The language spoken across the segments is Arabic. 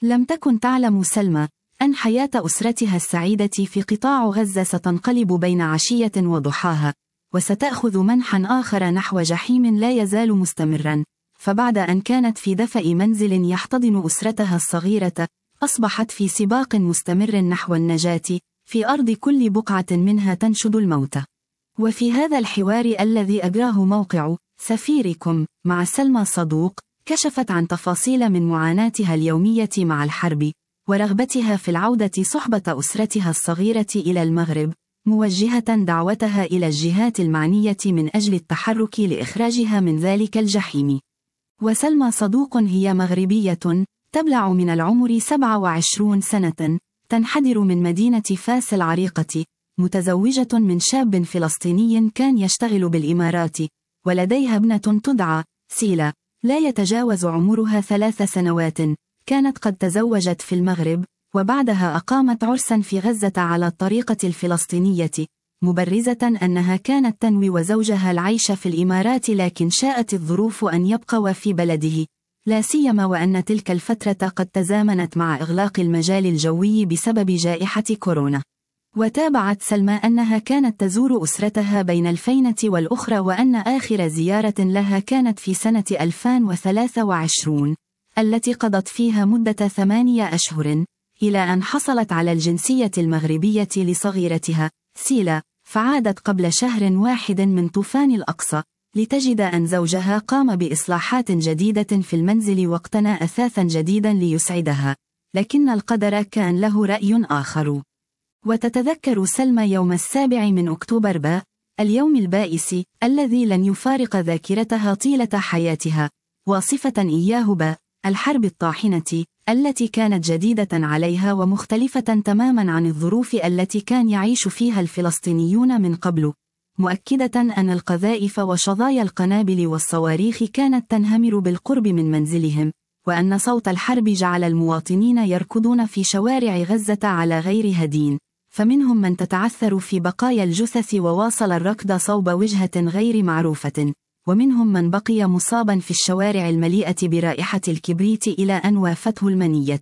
لم تكن تعلم سلمى أن حياة أسرتها السعيدة في قطاع غزة ستنقلب بين عشية وضحاها، وستأخذ منحا آخر نحو جحيم لا يزال مستمرا. فبعد أن كانت في دفء منزل يحتضن أسرتها الصغيرة، أصبحت في سباق مستمر نحو النجاة، في أرض كل بقعة منها تنشد الموت. وفي هذا الحوار الذي أجراه موقع سفيركم مع سلمى صدوق، كشفت عن تفاصيل من معاناتها اليومية مع الحرب، ورغبتها في العودة صحبة أسرتها الصغيرة إلى المغرب، موجهة دعوتها إلى الجهات المعنية من أجل التحرك لإخراجها من ذلك الجحيم. وسلمى صدوق هي مغربية تبلع من العمر 27 سنة، تنحدر من مدينة فاس العريقة، متزوجة من شاب فلسطيني كان يشتغل بالإمارات، ولديها ابنة تدعى سيلا لا يتجاوز عمرها 3 سنوات. كانت قد تزوجت في المغرب، وبعدها أقامت عرسا في غزة على الطريقة الفلسطينية، مبرزة أنها كانت تنوي وزوجها العيش في الإمارات، لكن شاءت الظروف أن يبقوا في بلده، لا سيما وأن تلك الفترة قد تزامنت مع إغلاق المجال الجوي بسبب جائحة كورونا. وتابعت سلمى أنها كانت تزور أسرتها بين الفينة والأخرى، وأن آخر زيارة لها كانت في سنة 2023 التي قضت فيها مدة 8 أشهر، إلى أن حصلت على الجنسية المغربية لصغيرتها سيلا، فعادت قبل شهر واحد من طوفان الأقصى، لتجد أن زوجها قام بإصلاحات جديدة في المنزل واقتنى أثاثا جديدا ليسعدها، لكن القدر كان له رأي آخر. وتتذكر سلمى يوم 7 من أكتوبر اليوم البائس الذي لن يفارق ذاكرتها طيلة حياتها، واصفة إياه الحرب الطاحنة التي كانت جديدة عليها ومختلفة تماما عن الظروف التي كان يعيش فيها الفلسطينيون من قبل، مؤكدة أن القذائف وشظايا القنابل والصواريخ كانت تنهمر بالقرب من منزلهم، وأن صوت الحرب جعل المواطنين يركضون في شوارع غزة على غير هدين، فمنهم من تتعثر في بقايا الجثث وواصل الركض صوب وجهة غير معروفة، ومنهم من بقي مصابا في الشوارع المليئة برائحة الكبريت إلى أن وافته المنية.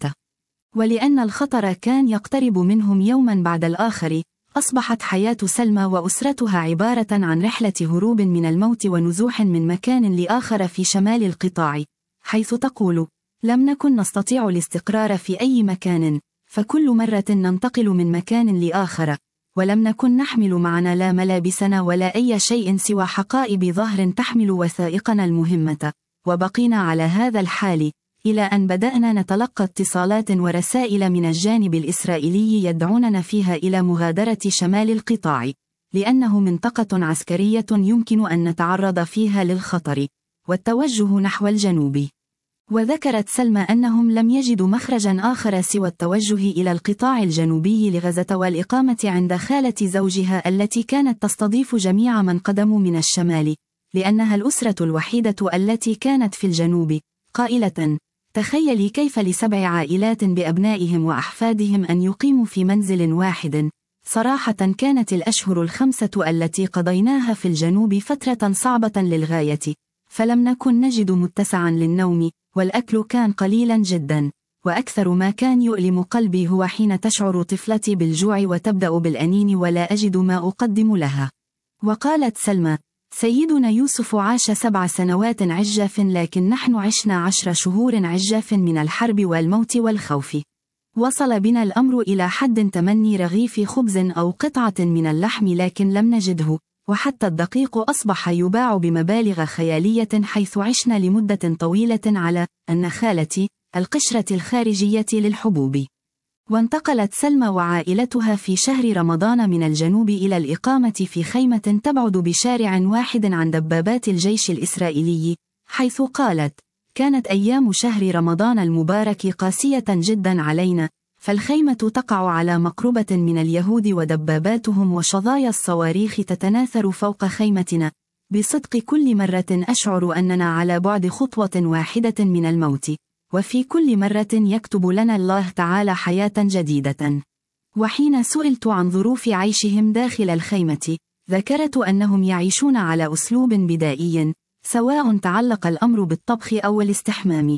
ولأن الخطر كان يقترب منهم يوما بعد الآخر، أصبحت حياة سلمى وأسرتها عبارة عن رحلة هروب من الموت ونزوح من مكان لآخر في شمال القطاع، حيث تقول: لم نكن نستطيع الاستقرار في أي مكان، فكل مرة ننتقل من مكان لآخر، ولم نكن نحمل معنا لا ملابسنا ولا أي شيء سوى حقائب ظهر تحمل وثائقنا المهمة، وبقينا على هذا الحال إلى أن بدأنا نتلقى اتصالات ورسائل من الجانب الإسرائيلي يدعوننا فيها إلى مغادرة شمال القطاع، لأنه منطقة عسكرية يمكن أن نتعرض فيها للخطر، والتوجه نحو الجنوب. وذكرت سلمى أنهم لم يجدوا مخرجا آخر سوى التوجه إلى القطاع الجنوبي لغزة والإقامة عند خالة زوجها التي كانت تستضيف جميع من قدموا من الشمال، لأنها الأسرة الوحيدة التي كانت في الجنوب، قائلة: تخيلي كيف ل7 عائلات بأبنائهم وأحفادهم أن يقيموا في منزل واحد. صراحة كانت الأشهر 5 التي قضيناها في الجنوب فترة صعبة للغاية، فلم نكن نجد متسعا للنوم، والأكل كان قليلا جدا، وأكثر ما كان يؤلم قلبي هو حين تشعر طفلتي بالجوع وتبدأ بالأنين ولا أجد ما أقدم لها. وقالت سلمى: سيدنا يوسف عاش 7 سنوات عجاف، لكن نحن عشنا 10 شهور عجاف من الحرب والموت والخوف. وصل بنا الأمر إلى حد تمني رغيف خبز أو قطعة من اللحم، لكن لم نجده، وحتى الدقيق أصبح يباع بمبالغ خيالية، حيث عشنا لمدة طويلة على النخالة، القشرة الخارجية للحبوب. وانتقلت سلمى وعائلتها في شهر رمضان من الجنوب إلى الإقامة في خيمة تبعد بشارع واحد عن دبابات الجيش الإسرائيلي، حيث قالت: كانت أيام شهر رمضان المبارك قاسية جدا علينا، فالخيمة تقع على مقربة من اليهود ودباباتهم وشظايا الصواريخ تتناثر فوق خيمتنا. بصدق كل مرة أشعر أننا على بعد خطوة واحدة من الموت، وفي كل مرة يكتب لنا الله تعالى حياة جديدة. وحين سئلت عن ظروف عيشهم داخل الخيمة، ذكرت أنهم يعيشون على أسلوب بدائي، سواء تعلق الأمر بالطبخ أو الاستحمام،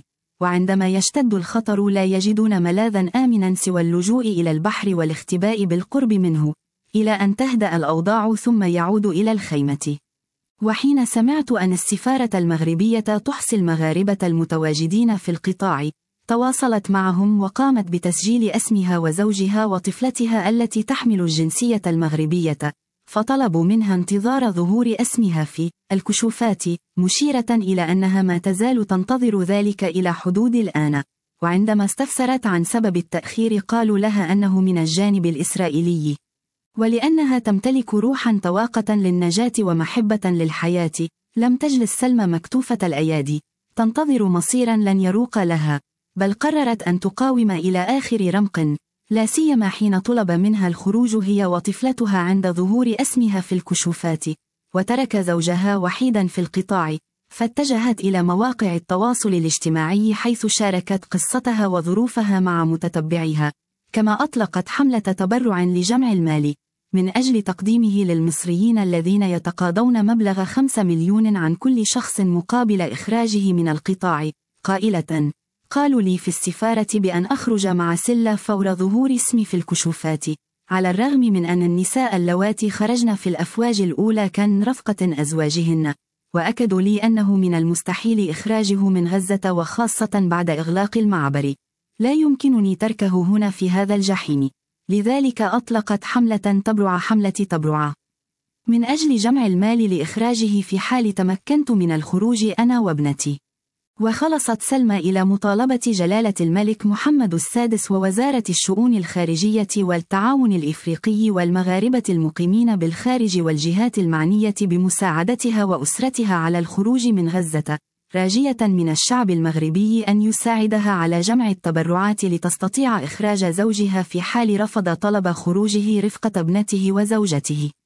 وعندما يشتد الخطر لا يجدون ملاذا آمنا سوى اللجوء إلى البحر والاختباء بالقرب منه، إلى أن تهدأ الأوضاع ثم يعودوا إلى الخيمة. وحين سمعت أن السفارة المغربية تحصي المغاربة المتواجدين في القطاع، تواصلت معهم وقامت بتسجيل اسمها وزوجها وطفلتها التي تحمل الجنسية المغربية، فطلبوا منها انتظار ظهور اسمها في الكشوفات، مشيرة إلى أنها ما تزال تنتظر ذلك إلى حدود الآن. وعندما استفسرت عن سبب التأخير قالوا لها أنه من الجانب الإسرائيلي، ولأنها تمتلك روحا طواقة للنجاة ومحبة للحياة، لم تجلس سلمى مكتوفة الأيادي تنتظر مصيرا لن يروق لها، بل قررت أن تقاوم إلى آخر رمق، لا سيما حين طلب منها الخروج هي وطفلتها عند ظهور اسمها في الكشوفات، وترك زوجها وحيدا في القطاع، فاتجهت إلى مواقع التواصل الاجتماعي حيث شاركت قصتها وظروفها مع متتبعيها، كما أطلقت حملة تبرع لجمع المال من أجل تقديمه للمصريين الذين يتقاضون مبلغ 5 مليون عن كل شخص مقابل إخراجه من القطاع، قائلة: قالوا لي في السفارة بأن أخرج مع سلة فور ظهور اسمي في الكشوفات، على الرغم من أن النساء اللواتي خرجن في الأفواج الأولى كان رفقة أزواجهن، وأكدوا لي أنه من المستحيل إخراجه من غزة وخاصة بعد إغلاق المعبر، لا يمكنني تركه هنا في هذا الجحيم، لذلك أطلقت حملة تبرع من أجل جمع المال لإخراجه في حال تمكنت من الخروج أنا وابنتي. وخلصت سلمى إلى مطالبة جلالة الملك محمد السادس ووزارة الشؤون الخارجية والتعاون الإفريقي والمغاربة المقيمين بالخارج والجهات المعنية بمساعدتها وأسرتها على الخروج من غزة، راجية من الشعب المغربي أن يساعدها على جمع التبرعات لتستطيع إخراج زوجها في حال رفض طلب خروجه رفقة ابنته وزوجته.